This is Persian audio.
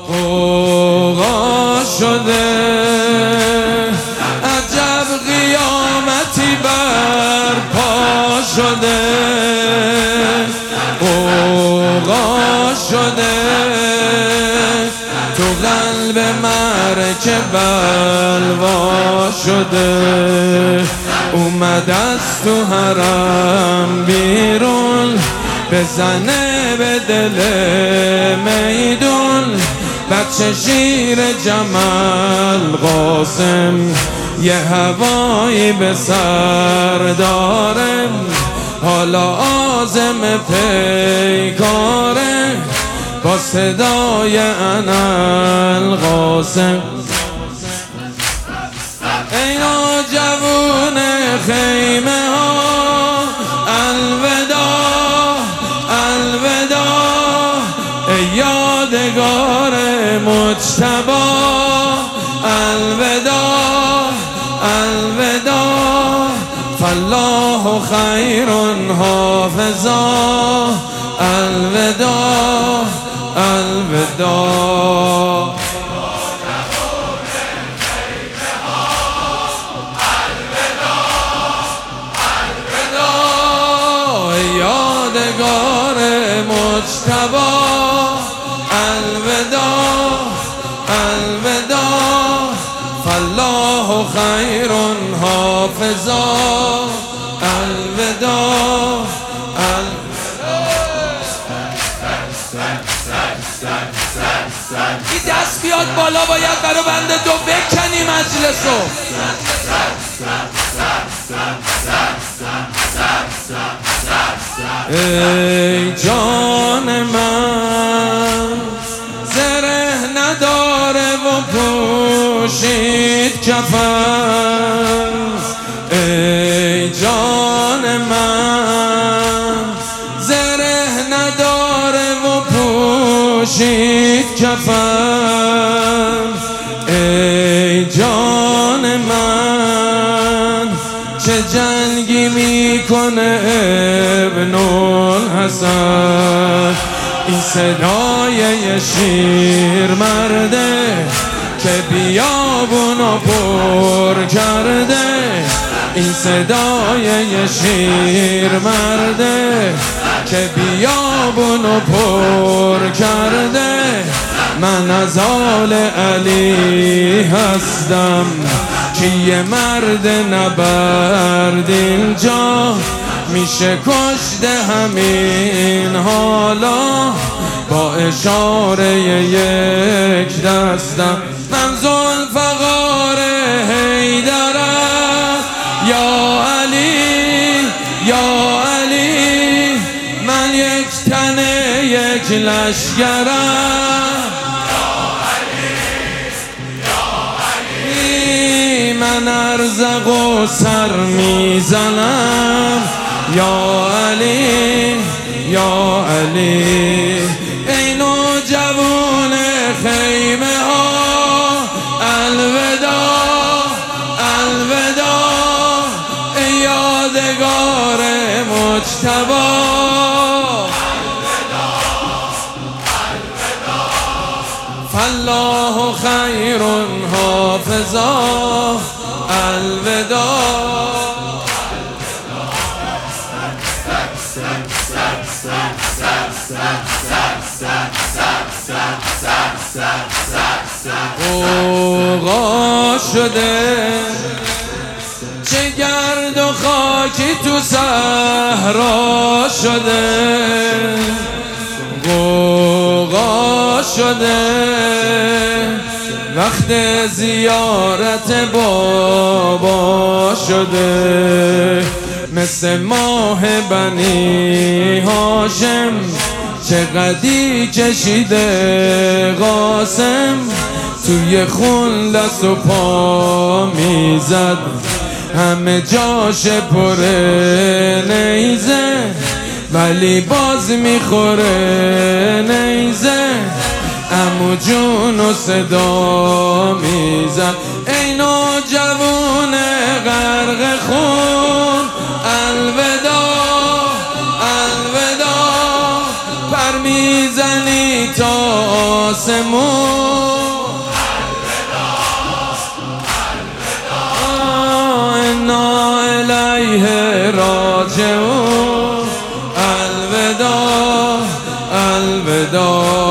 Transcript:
غوغا شده، عجب قیامتی برپا شده، غوغا شده تو قلب مرکه بلوا شده. اومد از تو حرم بیرون بزنه به دل میدون، بچه شیر جمل قاسم یه هوایی به سر داره، حالا عازم پیکاره با صدای اناالقاسم. ای نوجوون خیمه ها الوداع الوداع، ای یادگار مجتبی الوداع الوداع، فالله خیر حافظا الوداع الوداع. یادگار مجتبی الوداع الوداع، فالله خیر حافظا الوداع این دست بیاد بالا، باید برای بنده دو بکنی مجلسو. ای جان من زره نداره و پوشید کفن، ای جان من زره نداره و پوشید کفن، ای جان من چه جنگی میکنه ابن الحسن، این صدای یه شیر مرده که بیابونو پر کرده، این صدای یه شیر مرده که بیابونو پر کرده. من از آل علی هستم که یه مرد نبرد اینجا میشه کشته همین حالا با اشاره یک دستم. من ذوالفقار حیدرم یا علی یا علی، من یک تنه یک لشکرم من ارزق و سر میزنم یا علی یا علی. ای نوجوان خیمه ها الوداع الوداع، ای یادگار مجتبی فالله خیر حافظا الوداع. غوغا شده چه گرد و خاکی تو صحرا شده، غوغا شده وقت زیارت بابا شده، مثل ماه بنی هاشم چه قدی کشیده قاسم، توی خون دست و پا میزد همه جاش پر نیزه، ولی باز میخوره نیزه، عمو جون و صدا میزد. ای نوجوان غرق خون الوداع الوداع، پر میزنی تا آسمون انا الیه راجعون الوداع الوداع